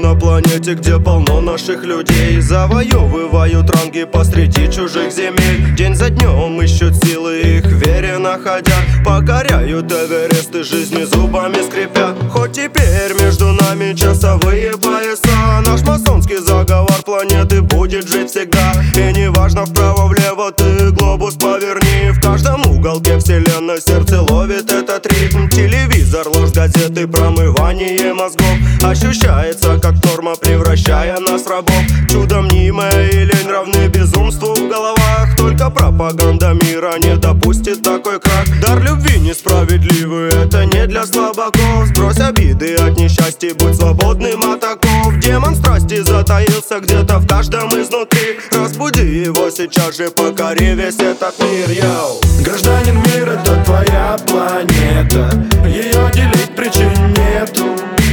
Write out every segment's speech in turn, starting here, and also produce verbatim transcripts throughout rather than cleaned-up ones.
на планете, где полно наших людей. Завоевывают ранги посреди чужих земель. День за днем ищут силы, их вере находя. Покоряют эвересты жизни зубами скрипя. Хоть теперь между нами часовые пояса, наш масонский заговор планеты будет жить всегда. И неважно вправо-влево ты глобус поверни, в каждом уголке вселенной сердце ловит этот ритм. Телевизор, ложь, газеты, промывание мозгов ощущается как норма, превращая нас в рабов. Чудо мнимое и лень равны безумству в головах. Только пропаганда мира не допустит такой крах. Дар любви несправедливый, это не для слабаков. Сбрось обиды от несчастья, будь свободным от оков. Демон страсти затаился где-то в каждом изнутри. Разбуди его сейчас же, покори весь этот мир, йоу. Гражданин мир, это твоя планета, ее делить причин нету.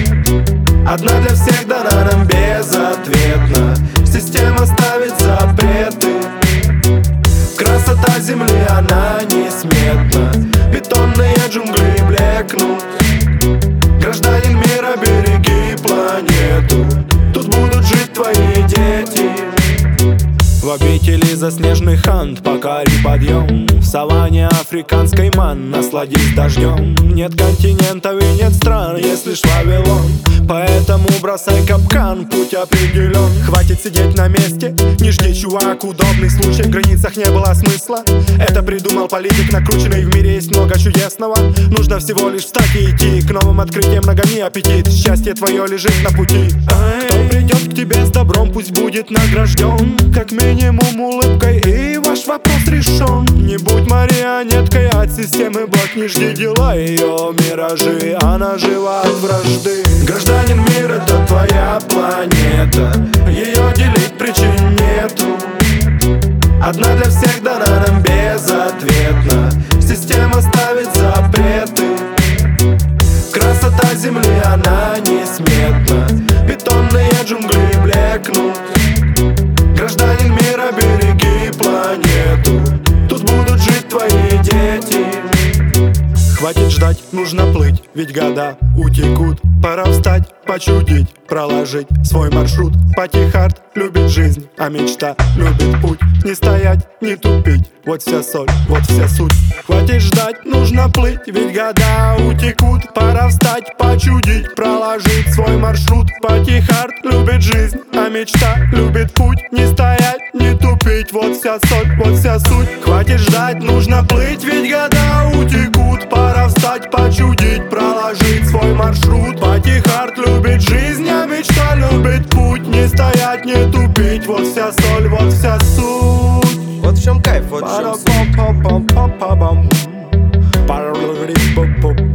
Одна для всех дана нам безответно. Система ставит запреты. Красота земли, она несметна. Бетонные джунгли блекнут. Гражданин мира, береги планету. Тут будут жить твои дети. В обители заснеженных Анд покори подъем. В саванне африканской ман насладись дождем. Нет континентов и нет стран, есть лишь Вавилон. Поэтому бросай капкан, путь определен. Хватит сидеть на месте, не жди, чувак, удобный случай. В границах не было смысла, это придумал политик накрученный. В мире есть много чудесного, нужно всего лишь встать и идти к новым открытиям, нагони аппетит. Счастье твое лежит на пути. Кто придет к тебе с добром, пусть будет награжден как минимум улыбкой, и ваш вопрос решен. Не будь марионеткой от системы благ, не жди дела ее миражи, она жива от вражды. Гражданин мир, это твоя планета, ее делить причин нету. Одна для всех дана нам безответно. Система ставит запреты. Красота земли, она несметна. Бетонные джунгли блекнут. Гражданин мира, береги планету. Тут будут жить твои дети. Хватит ждать, нужно плыть, ведь года утекут. Пора встать, почудить, проложить свой маршрут. Патихард любит жизнь, а мечта любит путь. Не стоять, не тупить, вот вся соль, вот вся суть. Хватит ждать, нужно плыть, ведь года утекут. Пора встать, почудить, проложить свой маршрут. Патихард любит жизнь, а мечта любит путь. Не стоять, не тупить, вот вся соль, вот вся суть. Хватит ждать, нужно плыть, ведь года утекут. Пора встать, почудить, проложить свой маршрут. Патихард любит жизнь, а мечта любит путь. Не стоять, не тупить, вот вся соль, вот вся суть. Вот в чем кайф, вот в чем суть.